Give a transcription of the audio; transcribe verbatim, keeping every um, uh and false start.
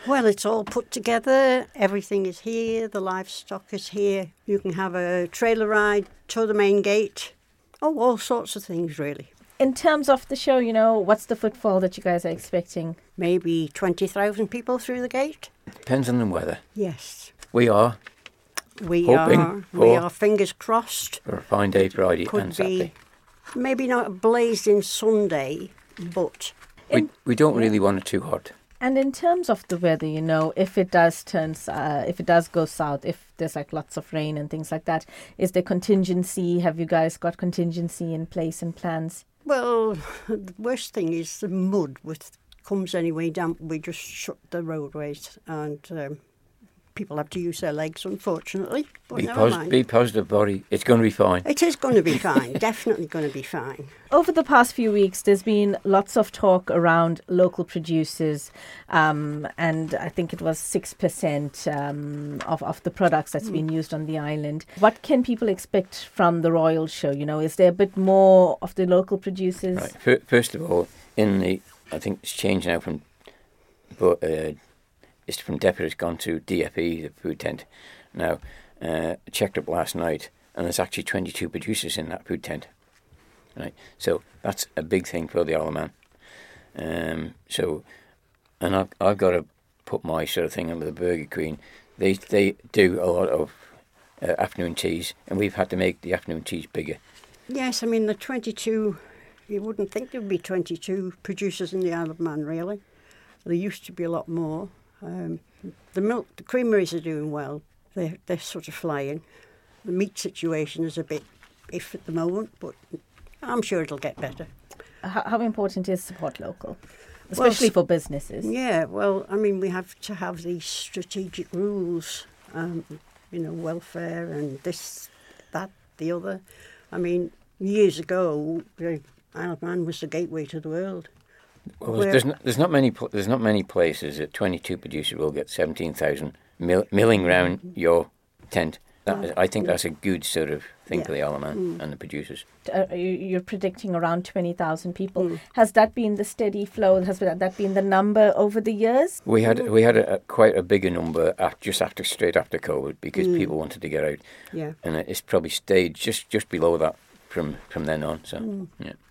Well, it's all put together. Everything is here. The livestock is here. You can have a trailer ride to the main gate. Oh, all sorts of things, really. In terms of the show, you know, what's the footfall that you guys are expecting? Maybe twenty thousand people through the gate. Depends on the weather. Yes. We are We hoping are. for, We are fingers crossed. for a fine day Friday Could and Saturday. be maybe not a blazing Sunday, but We, we don't really want it too hot. And in terms of the weather, you know, if it does turn, uh, if it does go south, if there's like lots of rain and things like that, is there contingency? Have you guys got contingency in place and plans? well, the worst thing is the mud. With comes anyway damp, we just shut the roadways and um, people have to use their legs, unfortunately. But Be, never pos- mind. be positive, buddy. It's going to be fine. It is going to be fine. Definitely going to be fine. Over the past few weeks, there's been lots of talk around local producers, um, and I think it was six percent um, of, of the products that's mm. been used on the island. What can people expect from the Royal Show? You know, is there a bit more of the local producers? Right. First of all, in the, I think it's changed now from, but uh, it's from Depot, it's gone to D F E, the food tent. Now, uh, I checked up last night, and there's actually twenty-two producers in that food tent. Right, so that's a big thing for the Isle of Man. Um, so, and I've I've got to put my sort of thing under the Burger Queen. They they do a lot of uh, afternoon teas, and we've had to make the afternoon teas bigger. Yes, I mean the twenty-two. You wouldn't think there would be twenty-two producers in the Isle of Man, really. There used to be a lot more. Um, the milk, the creameries are doing well. They're they're sort of flying. The meat situation is a bit iff at the moment, but I'm sure it'll get better. How, how important is support local, especially well, for businesses? Yeah, well, I mean, we have to have these strategic rules, um, you know, welfare and this, that, the other. I mean, years ago, the Isle of Man was the gateway to the world. Well, Where, there's not, there's not many pl- there's not many places that twenty-two producers will get seventeen thousand mil- milling round your tent. That is, I think that's a good sort of thing yeah. for the Isle of Man mm. and the producers. Uh, you're predicting around twenty thousand people. Mm. Has that been the steady flow? Has that been the number over the years? We had we had a, a, quite a bigger number at, just after straight after COVID because mm. people wanted to get out. Yeah, and it's probably stayed just, just below that from, from then on. So mm. yeah.